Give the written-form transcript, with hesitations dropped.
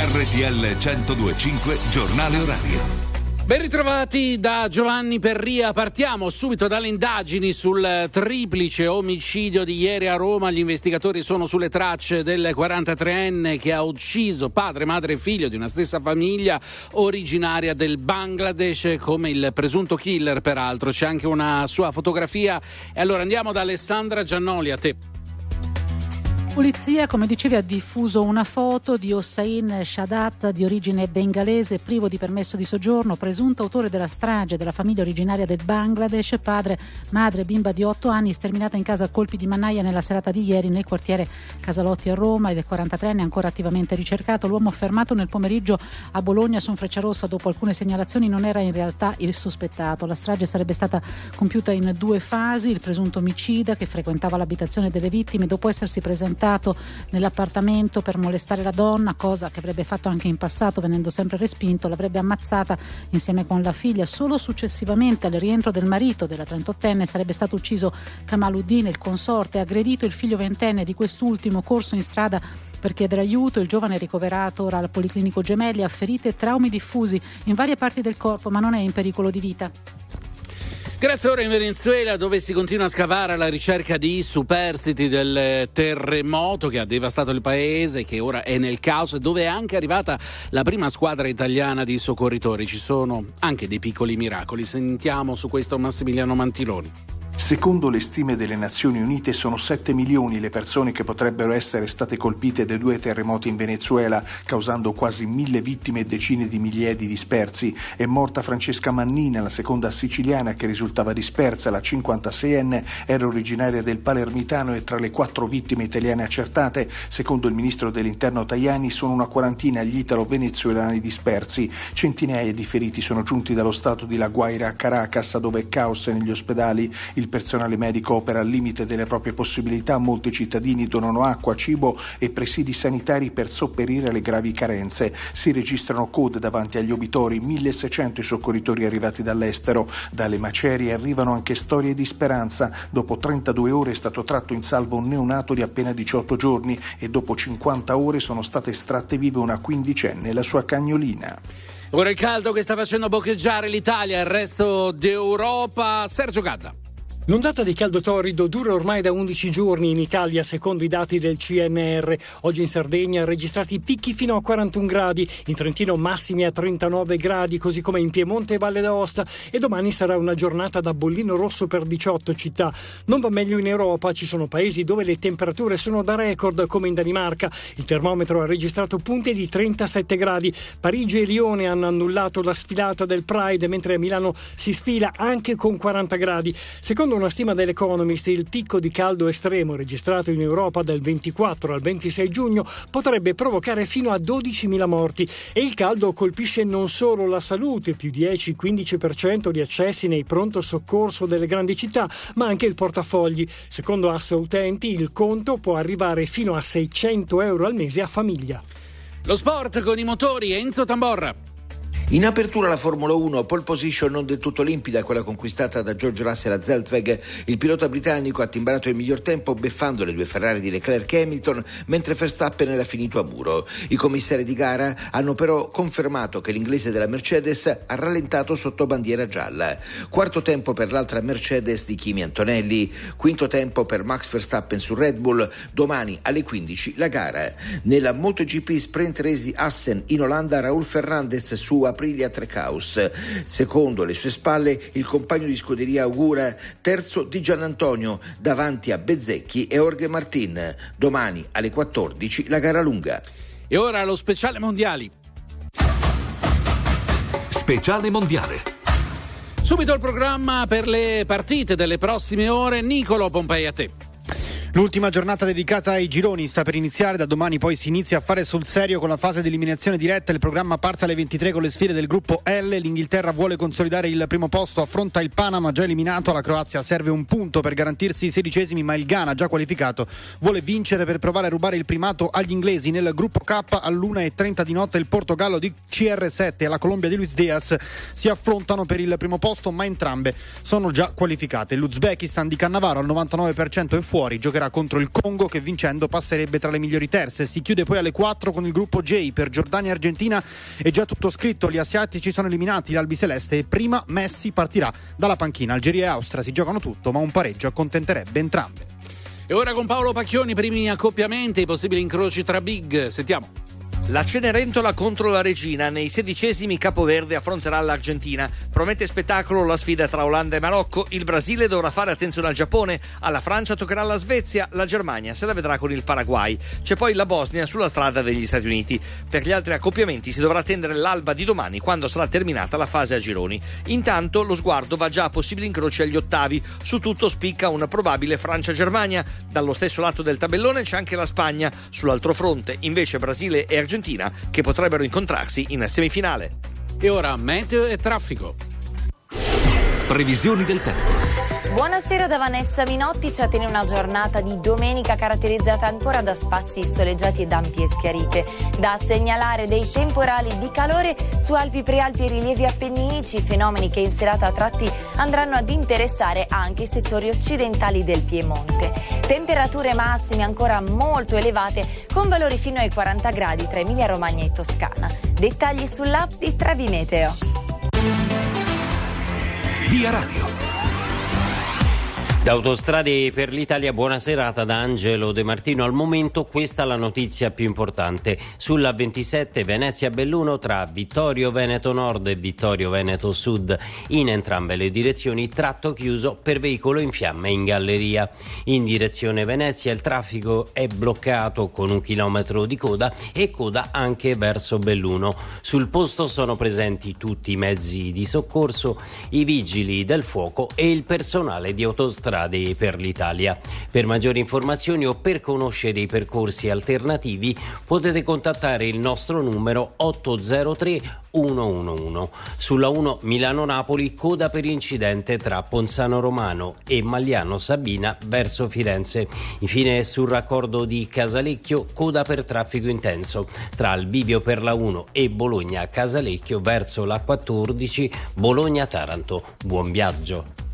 RTL 102.5 Giornale Orario. Ben ritrovati da Giovanni Perria. Partiamo subito dalle indagini sul triplice omicidio di ieri a Roma. Gli investigatori sono sulle tracce del 43enne che ha ucciso padre, madre e figlio di una stessa famiglia originaria del Bangladesh, come il presunto killer peraltro. C'è anche una sua fotografia. E allora andiamo da Alessandra Giannoli, a te. Polizia, come dicevi, ha diffuso una foto di Hossain Shadat, di origine bengalese, privo di permesso di soggiorno, presunto autore della strage della famiglia originaria del Bangladesh, padre, madre, bimba di 8 anni, sterminata in casa a colpi di mannaia nella serata di ieri nel quartiere Casalotti a Roma. Il 43enne è ancora attivamente ricercato. L'uomo fermato nel pomeriggio a Bologna su un Frecciarossa dopo alcune segnalazioni non era in realtà il sospettato. La strage sarebbe stata compiuta in 2 fasi. Il presunto omicida, che frequentava l'abitazione delle vittime, dopo essersi presentato nell'appartamento per molestare la donna, cosa che avrebbe fatto anche in passato venendo sempre respinto, l'avrebbe ammazzata insieme con la figlia. Solo successivamente al rientro del marito della 38enne sarebbe stato ucciso Kamaluddin, il consorte, aggredito il figlio 20enne di quest'ultimo, corso in strada per chiedere aiuto. Il giovane è ricoverato ora al Policlinico Gemelli, ha ferite e traumi diffusi in varie parti del corpo, ma non è in pericolo di vita. Grazie. Ora in Venezuela, dove si continua a scavare alla ricerca di superstiti del terremoto che ha devastato il paese, che ora è nel caos, e dove è anche arrivata la prima squadra italiana di soccorritori. Ci sono anche dei piccoli miracoli. Sentiamo su questo Massimiliano Mantiloni. Secondo le stime delle Nazioni Unite sono 7 milioni le persone che potrebbero essere state colpite dai 2 terremoti in Venezuela, causando quasi 1.000 vittime e decine di migliaia di dispersi. È morta Francesca Mannina, la seconda siciliana che risultava dispersa. La 56enne era originaria del Palermitano e tra le 4 vittime italiane accertate, secondo il ministro dell'Interno Tajani, sono una quarantina gli italo-venezuelani dispersi. Centinaia di feriti sono giunti dallo stato di La Guaira a Caracas, dove è caos negli ospedali. Il personale medico opera al limite delle proprie possibilità. Molti cittadini donano acqua, cibo e presidi sanitari per sopperire alle gravi carenze. Si registrano code davanti agli obitori, 1.600 i soccorritori arrivati dall'estero. Dalle macerie arrivano anche storie di speranza. Dopo 32 ore è stato tratto in salvo un neonato di appena 18 giorni e dopo 50 ore sono state estratte vive una quindicenne e la sua cagnolina. Ora il caldo che sta facendo boccheggiare l'Italia e il resto d'Europa. Sergio Gadda. L'ondata di caldo torrido dura ormai da 11 giorni in Italia, secondo i dati del CNR. Oggi in Sardegna registrati picchi fino a 41 gradi, in Trentino massimi a 39 gradi, così come in Piemonte e Valle d'Aosta, e domani sarà una giornata da bollino rosso per 18 città. Non va meglio in Europa, ci sono paesi dove le temperature sono da record, come in Danimarca. Il termometro ha registrato punte di 37 gradi. Parigi e Lione hanno annullato la sfilata del Pride, mentre a Milano si sfila anche con 40 gradi. Secondo una stima dell'Economist, il picco di caldo estremo registrato in Europa dal 24 al 26 giugno potrebbe provocare fino a 12.000 morti. E il caldo colpisce non solo la salute, più 10-15% di accessi nei pronto soccorso delle grandi città, ma anche il portafogli. Secondo Assoutenti il conto può arrivare fino a 600 euro al mese a famiglia. Lo sport con i motori, Enzo Tamborra. In apertura la Formula 1, pole position non del tutto limpida, quella conquistata da George Russell a Zandvoort. Il pilota britannico ha timbarato il miglior tempo beffando le 2 Ferrari di Leclerc e Hamilton, mentre Verstappen era finito a muro. I commissari di gara hanno però confermato che l'inglese della Mercedes ha rallentato sotto bandiera gialla. Quarto tempo per l'altra Mercedes di Kimi Antonelli, quinto tempo per Max Verstappen su Red Bull. Domani alle 15 la gara. Nella MotoGP Sprint Race di Assen in Olanda, Raúl Fernández su Aprilia Trecaus. Secondo le sue spalle il compagno di scuderia augura terzo di Giannantonio davanti a Bezzecchi e Jorge Martin. Domani alle 14 la gara lunga. E ora lo speciale mondiali. Speciale mondiale. Subito il programma per le partite delle prossime ore. Nicolo Pompei, a te. L'ultima giornata dedicata ai gironi sta per iniziare, da domani poi si inizia a fare sul serio con la fase di eliminazione diretta. Il programma parte alle 23 con le sfide del gruppo L. L'Inghilterra vuole consolidare il primo posto, affronta il Panama già eliminato. Alla Croazia serve un punto per garantirsi i 16esimi, ma il Ghana, già qualificato, vuole vincere per provare a rubare il primato agli inglesi. Nel gruppo K all'1:30 di notte il Portogallo di CR7 e la Colombia di Luis Diaz si affrontano per il primo posto, ma entrambe sono già qualificate. L'Uzbekistan di Cannavaro al 99% è fuori, giocherà giocherà contro il Congo, che vincendo passerebbe tra le migliori terze. Si chiude poi alle 4 con il gruppo J. Per Giordania e Argentina è già tutto scritto, gli asiatici sono eliminati, l'albiceleste, e prima Messi partirà dalla panchina. Algeria e Austria si giocano tutto, ma un pareggio accontenterebbe entrambe. E ora con Paolo Pacchioni, primi accoppiamenti, i possibili incroci tra big. Sentiamo. La Cenerentola contro la Regina. Nei 16esimi Capoverde affronterà l'Argentina. Promette spettacolo la sfida tra Olanda e Marocco. Il Brasile dovrà fare attenzione al Giappone. Alla Francia toccherà la Svezia. La Germania se la vedrà con il Paraguay. C'è poi la Bosnia sulla strada degli Stati Uniti. Per gli altri accoppiamenti si dovrà attendere l'alba di domani, quando sarà terminata la fase a gironi. Intanto lo sguardo va già a possibili incroci agli ottavi. Su tutto spicca una probabile Francia-Germania. Dallo stesso lato del tabellone c'è anche la Spagna. Sull'altro fronte invece Brasile e Argentina, che potrebbero incontrarsi in semifinale. E ora meteo e traffico. Previsioni del tempo. Buonasera da Vanessa Minotti. Ci attende una giornata di domenica caratterizzata ancora da spazi soleggiati ed ampie schiarite. Da segnalare dei temporali di calore su Alpi, Prealpi e rilievi appenninici, fenomeni che in serata a tratti andranno ad interessare anche i settori occidentali del Piemonte. Temperature massime ancora molto elevate, con valori fino ai 40 gradi tra Emilia Romagna e Toscana. Dettagli sull'app di Trebi Meteo. Via Radio. Da Autostrade per l'Italia, buona serata da Angelo De Martino. Al momento questa è la notizia più importante. Sulla 27 Venezia-Belluno tra Vittorio Veneto Nord e Vittorio Veneto Sud, in entrambe le direzioni tratto chiuso per veicolo in fiamme in galleria. In direzione Venezia il traffico è bloccato con 1 chilometro di coda e coda anche verso Belluno. Sul posto sono presenti tutti i mezzi di soccorso, i vigili del fuoco e il personale di Autostrade per l'Italia. Per maggiori informazioni o per conoscere i percorsi alternativi potete contattare il nostro numero 803 111. Sulla 1 Milano-Napoli coda per incidente tra Ponzano Romano e Magliano Sabina verso Firenze. Infine sul raccordo di Casalecchio coda per traffico intenso tra il bivio per la 1 e Bologna Casalecchio verso la 14 Bologna-Taranto. Buon viaggio.